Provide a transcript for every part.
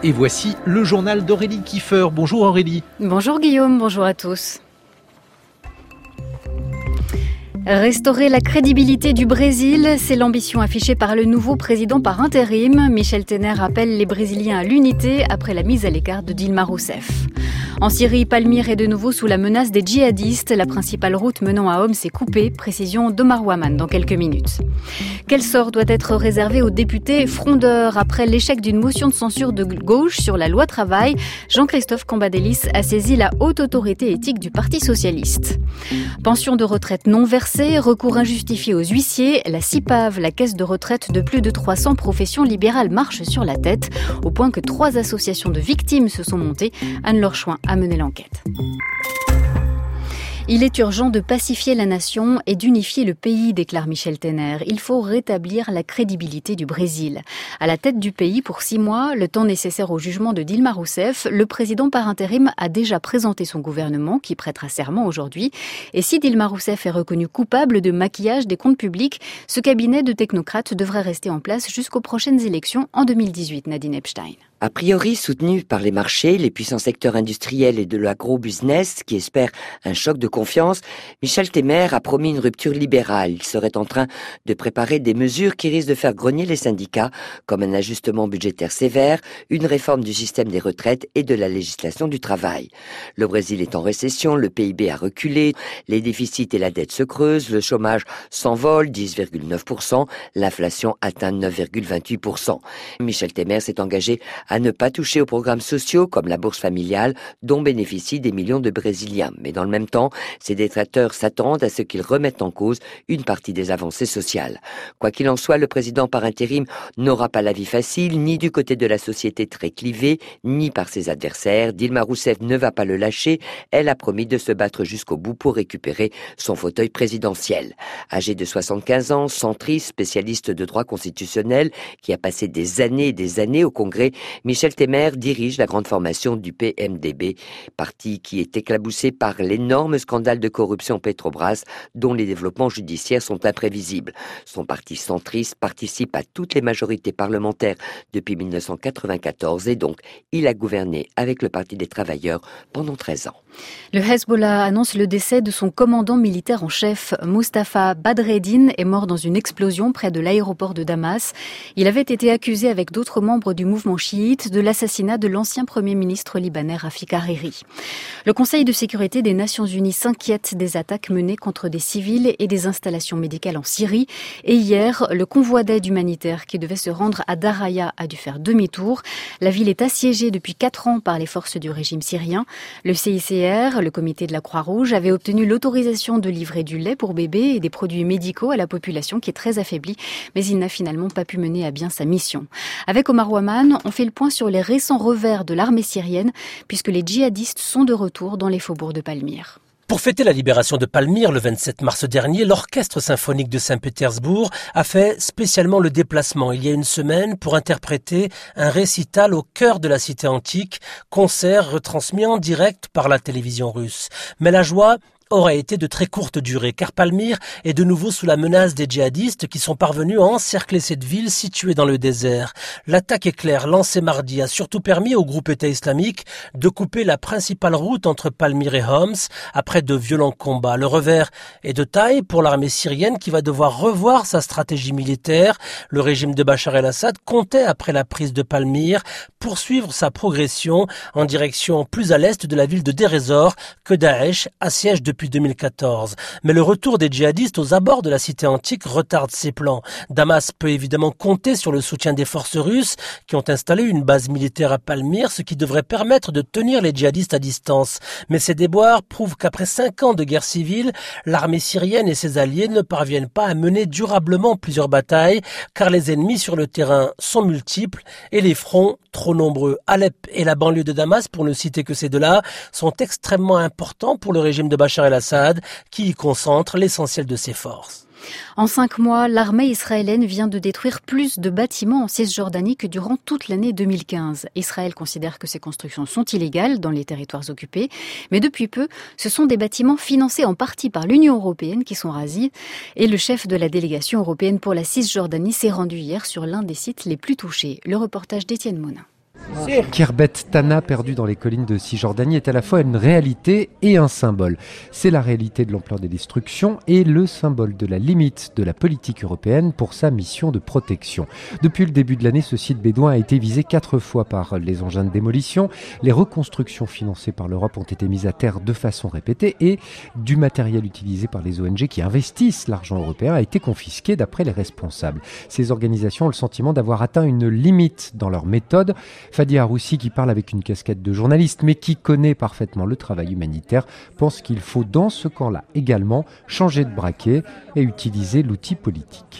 Et voici le journal d'Aurélie Kiefer. Bonjour Aurélie. Bonjour Guillaume, bonjour à tous. Restaurer la crédibilité du Brésil, c'est l'ambition affichée par le nouveau président par intérim. Michel Temer appelle les Brésiliens à l'unité après la mise à l'écart de Dilma Rousseff. En Syrie, Palmyre est de nouveau sous la menace des djihadistes. La principale route menant à Homs est coupée. Précision d'Omar Ouaman dans quelques minutes. Quel sort doit être réservé aux députés frondeurs après l'échec d'une motion de censure de gauche sur la loi travail? Jean-Christophe Cambadélis a saisi la haute autorité éthique du Parti socialiste. Pension de retraite non versée, recours injustifié aux huissiers, la CIPAV, la caisse de retraite de plus de 300 professions libérales, marche sur la tête, au point que 3 associations de victimes se sont montées. Anne-Laure Chouin a mené l'enquête. Il est urgent de pacifier la nation et d'unifier le pays, déclare Michel Temer. Il faut rétablir la crédibilité du Brésil. À la tête du pays pour 6 mois, le temps nécessaire au jugement de Dilma Rousseff, le président par intérim a déjà présenté son gouvernement qui prêtera serment aujourd'hui. Et si Dilma Rousseff est reconnue coupable de maquillage des comptes publics, ce cabinet de technocrates devrait rester en place jusqu'aux prochaines élections en 2018, Nadine Epstein. A priori soutenu par les marchés, les puissants secteurs industriels et de l'agro-business qui espèrent un choc de confiance, Michel Temer a promis une rupture libérale. Il serait en train de préparer des mesures qui risquent de faire grogner les syndicats, comme un ajustement budgétaire sévère, une réforme du système des retraites et de la législation du travail. Le Brésil est en récession, le PIB a reculé, les déficits et la dette se creusent, le chômage s'envole, 10,9%, l'inflation atteint 9,28%. Michel Temer s'est engagé à ne pas toucher aux programmes sociaux comme la bourse familiale dont bénéficient des millions de Brésiliens. Mais dans le même temps, ses détracteurs s'attendent à ce qu'il remette en cause une partie des avancées sociales. Quoi qu'il en soit, le président par intérim n'aura pas la vie facile, ni du côté de la société très clivée, ni par ses adversaires. Dilma Rousseff ne va pas le lâcher. Elle a promis de se battre jusqu'au bout pour récupérer son fauteuil présidentiel. Âgé de 75 ans, centriste, spécialiste de droit constitutionnel, qui a passé des années au Congrès, Michel Temer dirige la grande formation du PMDB, parti qui est éclaboussé par l'énorme scandale de corruption Petrobras, dont les développements judiciaires sont imprévisibles. Son parti centriste participe à toutes les majorités parlementaires depuis 1994 et donc il a gouverné avec le Parti des travailleurs pendant 13 ans. Le Hezbollah annonce le décès de son commandant militaire en chef. Mustafa Badreddine est mort dans une explosion près de l'aéroport de Damas. Il avait été accusé avec d'autres membres du mouvement chiite de l'assassinat de l'ancien premier ministre libanais Rafik Hariri. Le Conseil de sécurité des Nations Unies s'inquiète des attaques menées contre des civils et des installations médicales en Syrie. Et hier, le convoi d'aide humanitaire qui devait se rendre à Daraya a dû faire demi-tour. La ville est assiégée depuis 4 ans par les forces du régime syrien. Le CICR, le comité de la Croix-Rouge, avait obtenu l'autorisation de livrer du lait pour bébés et des produits médicaux à la population qui est très affaiblie, mais il n'a finalement pas pu mener à bien sa mission. Avec Omar Ouaman, on fait le point sur les récents revers de l'armée syrienne, puisque les djihadistes sont de retour dans les faubourgs de Palmyre. Pour fêter la libération de Palmyre le 27 mars dernier, l'Orchestre symphonique de Saint-Pétersbourg a fait spécialement le déplacement il y a une semaine pour interpréter un récital au cœur de la cité antique, concert retransmis en direct par la télévision russe. Mais la joie aurait été de très courte durée, car Palmyre est de nouveau sous la menace des djihadistes qui sont parvenus à encercler cette ville située dans le désert. L'attaque éclair lancée mardi a surtout permis au groupe État islamique de couper la principale route entre Palmyre et Homs après de violents combats. Le revers est de taille pour l'armée syrienne qui va devoir revoir sa stratégie militaire. Le régime de Bachar el-Assad comptait, après la prise de Palmyre, poursuivre sa progression en direction plus à l'est de la ville de Deir ez-Zor que Daesh assiège depuis 2014. Mais le retour des djihadistes aux abords de la cité antique retarde ses plans. Damas peut évidemment compter sur le soutien des forces russes qui ont installé une base militaire à Palmyre, ce qui devrait permettre de tenir les djihadistes à distance. Mais ces déboires prouvent qu'après 5 ans de guerre civile, l'armée syrienne et ses alliés ne parviennent pas à mener durablement plusieurs batailles, car les ennemis sur le terrain sont multiples et les fronts trop nombreux. Alep et la banlieue de Damas, pour ne citer que ces deux-là, sont extrêmement importants pour le régime de Bachar el-Assad, qui y concentre l'essentiel de ses forces. En 5 mois, l'armée israélienne vient de détruire plus de bâtiments en Cisjordanie que durant toute l'année 2015. Israël considère que ces constructions sont illégales dans les territoires occupés, mais depuis peu, ce sont des bâtiments financés en partie par l'Union européenne qui sont rasés. Et le chef de la délégation européenne pour la Cisjordanie s'est rendu hier sur l'un des sites les plus touchés. Le reportage d'Étienne Monin. Khirbet Tana, perdu dans les collines de Cisjordanie, est à la fois une réalité et un symbole. C'est la réalité de l'ampleur des destructions et le symbole de la limite de la politique européenne pour sa mission de protection. Depuis le début de l'année, ce site bédouin a été visé 4 fois par les engins de démolition. Les reconstructions financées par l'Europe ont été mises à terre de façon répétée et du matériel utilisé par les ONG qui investissent l'argent européen a été confisqué d'après les responsables. Ces organisations ont le sentiment d'avoir atteint une limite dans leur méthode. Fadi Haroussi, qui parle avec une casquette de journaliste mais qui connaît parfaitement le travail humanitaire, pense qu'il faut dans ce camp-là également changer de braquet et utiliser l'outil politique.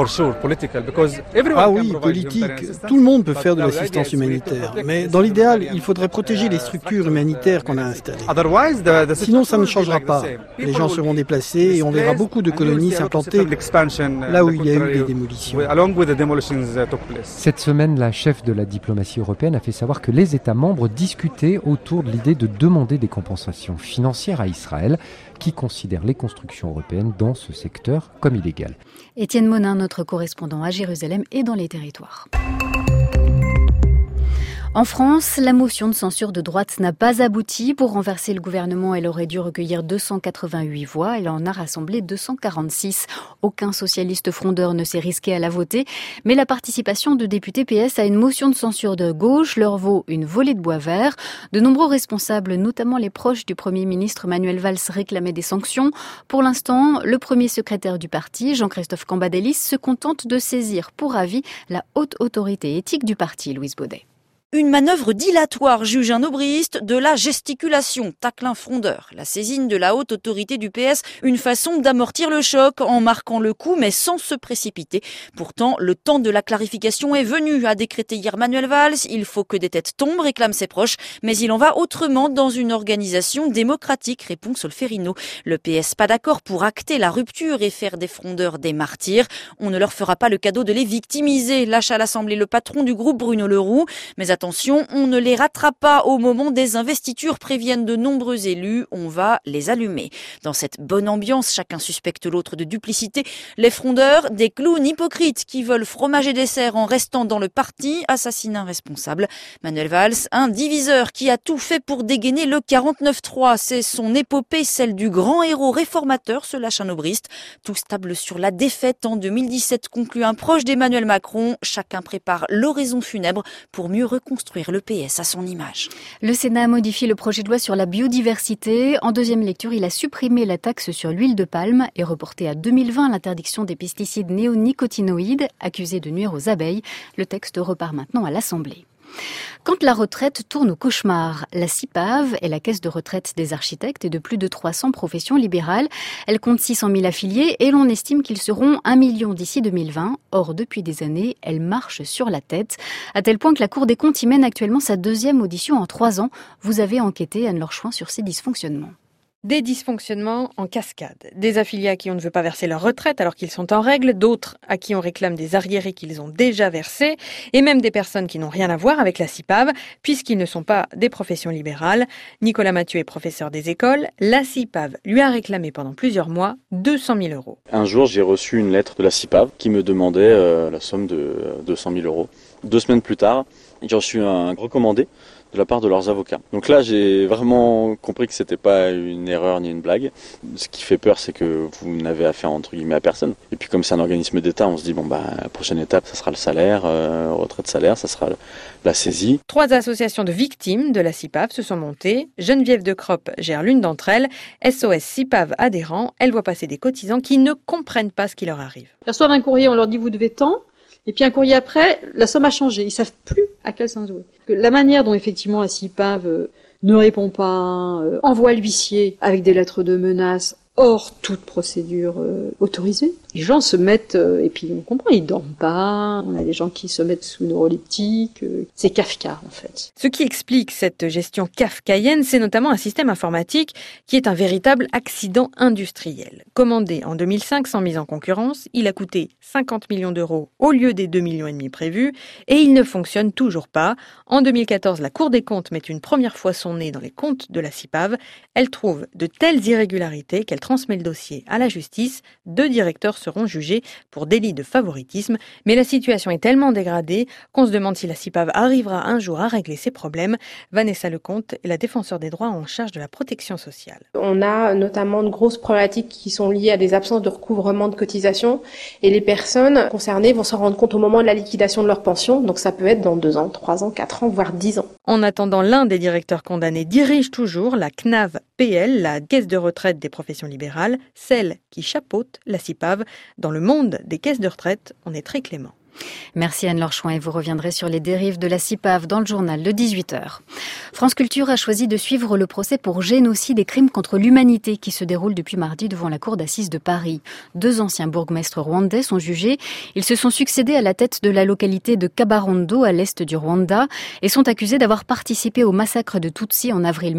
Ah oui, politique. Tout le monde peut faire de l'assistance humanitaire. Mais dans l'idéal, il faudrait protéger les structures humanitaires qu'on a installées. Sinon, ça ne changera pas. Les gens seront déplacés et on verra beaucoup de colonies s'implanter là où il y a eu des démolitions. Cette semaine, la chef de la diplomatie européenne a fait savoir que les États membres discutaient autour de l'idée de demander des compensations financières à Israël, qui considère les constructions européennes dans ce secteur comme illégales. Étienne Monin, notre correspondant à Jérusalem et dans les territoires. En France, la motion de censure de droite n'a pas abouti. Pour renverser le gouvernement, elle aurait dû recueillir 288 voix. Elle en a rassemblé 246. Aucun socialiste frondeur ne s'est risqué à la voter. Mais la participation de députés PS à une motion de censure de gauche leur vaut une volée de bois vert. De nombreux responsables, notamment les proches du Premier ministre Manuel Valls, réclamaient des sanctions. Pour l'instant, le premier secrétaire du parti, Jean-Christophe Cambadélis, se contente de saisir pour avis la haute autorité éthique du parti, Louise Baudet. Une manœuvre dilatoire, juge un aubryiste, de la gesticulation, tacle un frondeur. La saisine de la haute autorité du PS, une façon d'amortir le choc en marquant le coup mais sans se précipiter. Pourtant, le temps de la clarification est venu, a décrété hier Manuel Valls. Il faut que des têtes tombent, réclament ses proches, mais il en va autrement dans une organisation démocratique, répond Solferino. Le PS pas d'accord pour acter la rupture et faire des frondeurs des martyrs. On ne leur fera pas le cadeau de les victimiser, lâche à l'Assemblée le patron du groupe Bruno Leroux. Mais attention, on ne les rattrape pas au moment des investitures, préviennent de nombreux élus, on va les allumer. Dans cette bonne ambiance, chacun suspecte l'autre de duplicité. Les frondeurs, des clowns hypocrites qui veulent fromage et dessert en restant dans le parti, assassinent un responsable. Manuel Valls, un diviseur qui a tout fait pour dégainer le 49-3. C'est son épopée, celle du grand héros réformateur, se lâche un aubriste. Tous tablent sur la défaite en 2017, conclut un proche d'Emmanuel Macron. Chacun prépare l'oraison funèbre pour mieux reconstruire le PS à son image. Le Sénat a modifié le projet de loi sur la biodiversité. En deuxième lecture, il a supprimé la taxe sur l'huile de palme et reporté à 2020 l'interdiction des pesticides néonicotinoïdes accusés de nuire aux abeilles. Le texte repart maintenant à l'Assemblée. Quand la retraite tourne au cauchemar, la CIPAV est la caisse de retraite des architectes et de plus de 300 professions libérales. Elle compte 600 000 affiliés et l'on estime qu'ils seront 1 million d'ici 2020. Or, depuis des années, elle marche sur la tête, à tel point que la Cour des comptes y mène actuellement sa 2e audition en 3 ans. Vous avez enquêté, Anne-Laure Chouin, sur ces dysfonctionnements. Des dysfonctionnements en cascade. Des affiliés à qui on ne veut pas verser leur retraite alors qu'ils sont en règle, d'autres à qui on réclame des arriérés qu'ils ont déjà versés, et même des personnes qui n'ont rien à voir avec la CIPAV, puisqu'ils ne sont pas des professions libérales. Nicolas Mathieu est professeur des écoles. La CIPAV lui a réclamé pendant plusieurs mois 200 000 euros. Un jour, j'ai reçu une lettre de la CIPAV qui me demandait la somme de 200 000 euros. 2 semaines plus tard, j'ai reçu un recommandé de la part de leurs avocats. Donc là, j'ai vraiment compris que c'était pas une erreur ni une blague. Ce qui fait peur, c'est que vous n'avez affaire entre guillemets à personne. Et puis comme c'est un organisme d'État, on se dit la prochaine étape, ça sera le salaire, retraite salaire, ça sera la saisie. 3 associations de victimes de la CIPAV se sont montées. Geneviève de Cropp gère l'une d'entre elles. SOS CIPAV adhérent, elle voit passer des cotisants qui ne comprennent pas ce qui leur arrive. Ils reçoivent un courrier, on leur dit vous devez tant. Et puis un courrier après, la somme a changé. Ils savent plus à quel sens jouer. La manière dont effectivement la CIPAV ne répond pas, envoie l'huissier avec des lettres de menace hors toute procédure autorisée. Les gens se mettent, et puis on comprend, ils dorment pas, on a des gens qui se mettent sous neuroleptiques, c'est Kafka en fait. Ce qui explique cette gestion kafkaïenne, c'est notamment un système informatique qui est un véritable accident industriel. Commandé en 2005 sans mise en concurrence, il a coûté 50 millions d'euros au lieu des 2,5 millions prévus, et il ne fonctionne toujours pas. En 2014, la Cour des comptes met une première fois son nez dans les comptes de la CIPAV. Elle trouve de telles irrégularités qu'elle transmet le dossier à la justice. 2 directeurs seront jugés pour délit de favoritisme. Mais la situation est tellement dégradée qu'on se demande si la CIPAV arrivera un jour à régler ses problèmes. Vanessa Lecomte est la défenseure des droits en charge de la protection sociale. On a notamment de grosses problématiques qui sont liées à des absences de recouvrement de cotisations et les personnes concernées vont s'en rendre compte au moment de la liquidation de leur pension. Donc ça peut être dans 2 ans, 3 ans, 4 ans, voire 10 ans. En attendant, l'un des directeurs condamnés dirige toujours la CNAV-PL, la caisse de retraite des professions libérales, celle qui chapeaute la CIPAV. Dans le monde des caisses de retraite, on est très clément. Merci Anne-Laure Chouin et vous reviendrez sur les dérives de la CIPAV dans le journal de 18h. France Culture a choisi de suivre le procès pour génocide et crimes contre l'humanité qui se déroule depuis mardi devant la cour d'assises de Paris. 2 anciens bourgmestres rwandais sont jugés. Ils se sont succédés à la tête de la localité de Kabarondo à l'est du Rwanda et sont accusés d'avoir participé au massacre de Tutsis en avril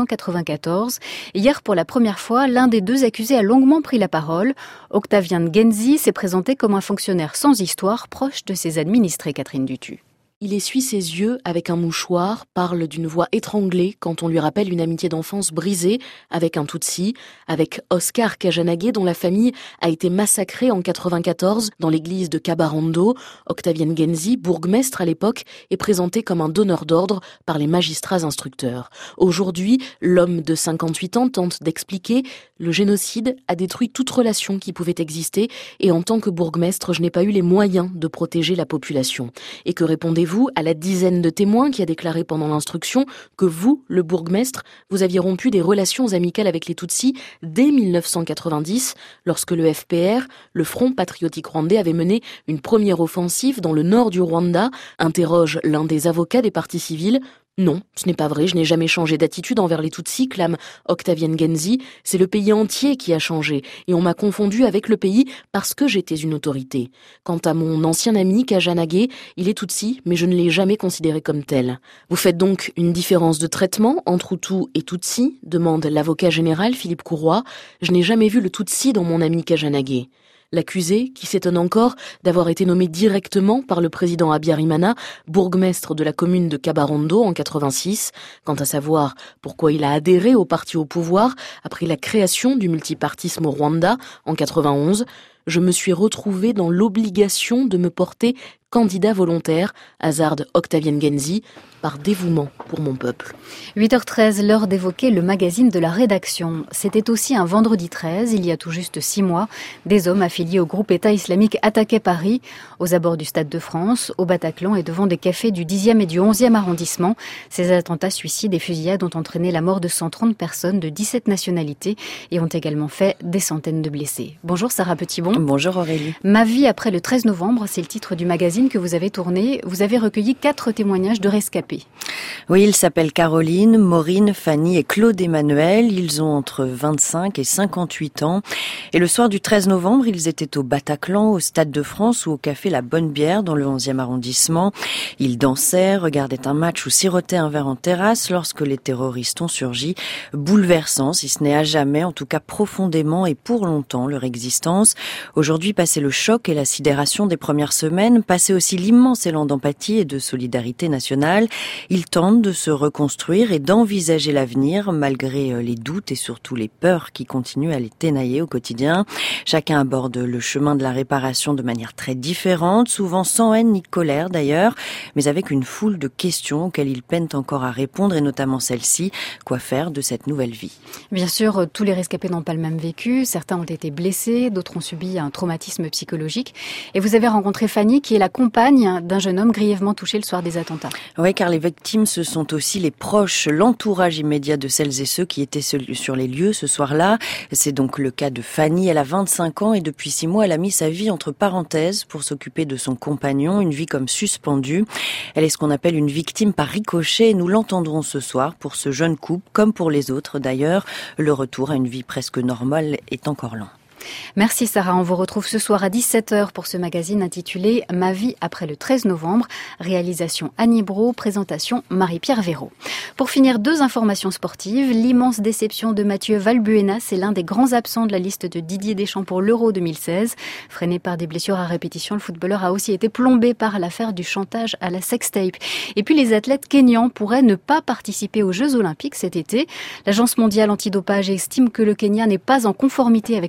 1994. Hier, pour la première fois, l'un des 2 accusés a longuement pris la parole. Octavien Ngenzi s'est présenté comme un fonctionnaire sans histoire, proche de ses administrés, Catherine Dutu. Il essuie ses yeux avec un mouchoir, parle d'une voix étranglée quand on lui rappelle une amitié d'enfance brisée avec un Tutsi, avec Oscar Kajanagé dont la famille a été massacrée en 94 dans l'église de Kabarondo. Octavien Ngenzi, bourgmestre à l'époque, est présenté comme un donneur d'ordre par les magistrats instructeurs. Aujourd'hui, l'homme de 58 ans tente d'expliquer « Le génocide a détruit toute relation qui pouvait exister et en tant que bourgmestre, je n'ai pas eu les moyens de protéger la population. » Et que répondez-vous à la dizaine de témoins qui a déclaré pendant l'instruction que vous, le bourgmestre, vous aviez rompu des relations amicales avec les Tutsis dès 1990, lorsque le FPR, le Front patriotique rwandais, avait mené une première offensive dans le nord du Rwanda, interroge l'un des avocats des parties civiles. Non, ce n'est pas vrai, je n'ai jamais changé d'attitude envers les Tutsis, clame Octavien Ngenzi. C'est le pays entier qui a changé, et on m'a confondu avec le pays parce que j'étais une autorité. Quant à mon ancien ami Kajanagé, il est Tutsi, mais je ne l'ai jamais considéré comme tel. Vous faites donc une différence de traitement entre Hutu et Tutsi, demande l'avocat général Philippe Courroy. Je n'ai jamais vu le Tutsi dans mon ami Kajanagé. L'accusé, qui s'étonne encore d'avoir été nommé directement par le président Habyarimana, bourgmestre de la commune de Kabarondo en 86, quant à savoir pourquoi il a adhéré au parti au pouvoir après la création du multipartisme au Rwanda en 91, je me suis retrouvé dans l'obligation de me porter candidat volontaire, hasarde Octavien Ngenzi, par dévouement pour mon peuple. 8h13, l'heure d'évoquer le magazine de la rédaction. C'était aussi un vendredi 13, il y a tout juste 6 mois. Des hommes affiliés au groupe État islamique attaquaient Paris, aux abords du Stade de France, au Bataclan et devant des cafés du 10e et du 11e arrondissement. Ces attentats suicides et fusillades ont entraîné la mort de 130 personnes de 17 nationalités et ont également fait des centaines de blessés. Bonjour Sarah Petitbon. Bonjour Aurélie. Ma vie après le 13 novembre, c'est le titre du magazine que vous avez tourné. Vous avez recueilli 4 témoignages de rescapés. Oui, ils s'appellent Caroline, Maureen, Fanny et Claude Emmanuel. Ils ont entre 25 et 58 ans. Et le soir du 13 novembre, ils étaient au Bataclan, au Stade de France ou au café La Bonne Bière dans le 11e arrondissement. Ils dansaient, regardaient un match ou sirotaient un verre en terrasse lorsque les terroristes ont surgi, bouleversant, si ce n'est à jamais, en tout cas profondément et pour longtemps, leur existence. Aujourd'hui, passé le choc et la sidération des premières semaines, passé aussi l'immense élan d'empathie et de solidarité nationale, ils tentent de se reconstruire et d'envisager l'avenir malgré les doutes et surtout les peurs qui continuent à les ténailler au quotidien. Chacun aborde le chemin de la réparation de manière très différente, souvent sans haine ni colère d'ailleurs, mais avec une foule de questions auxquelles ils peinent encore à répondre et notamment celle-ci, quoi faire de cette nouvelle vie? Bien sûr, tous les rescapés n'ont pas le même vécu, certains ont été blessés, d'autres ont subi un traumatisme psychologique. Et vous avez rencontré Fanny qui est la compagne d'un jeune homme grièvement touché le soir des attentats. Oui, car les victimes, ce sont aussi les proches, l'entourage immédiat de celles et ceux qui étaient sur les lieux ce soir-là. C'est donc le cas de Fanny. Elle a 25 ans et depuis 6 mois, elle a mis sa vie entre parenthèses pour s'occuper de son compagnon, une vie comme suspendue. Elle est ce qu'on appelle une victime par ricochet et nous l'entendrons ce soir pour ce jeune couple, comme pour les autres d'ailleurs. Le retour à une vie presque normale est encore lent. Merci Sarah, on vous retrouve ce soir à 17h pour ce magazine intitulé « Ma vie après le 13 novembre ». Réalisation Annie Brault, présentation Marie-Pierre Véraud. Pour finir, 2 informations sportives. L'immense déception de Mathieu Valbuena, c'est l'un des grands absents de la liste de Didier Deschamps pour l'Euro 2016. Freiné par des blessures à répétition, le footballeur a aussi été plombé par l'affaire du chantage à la sextape. Et puis les athlètes kényans pourraient ne pas participer aux Jeux Olympiques cet été. L'Agence mondiale antidopage estime que le Kenya n'est pas en conformité avec le nouveau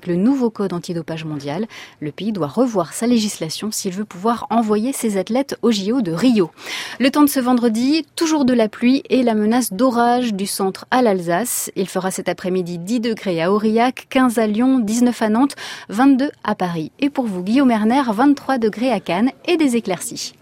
nouveau code antidopage mondial. Le pays doit revoir sa législation s'il veut pouvoir envoyer ses athlètes au JO de Rio. Le temps de ce vendredi, toujours de la pluie et la menace d'orage du centre à l'Alsace. Il fera cet après-midi 10 degrés à Aurillac, 15 à Lyon, 19 à Nantes, 22 à Paris. Et pour vous, Guillaume Erner, 23 degrés à Cannes et des éclaircies.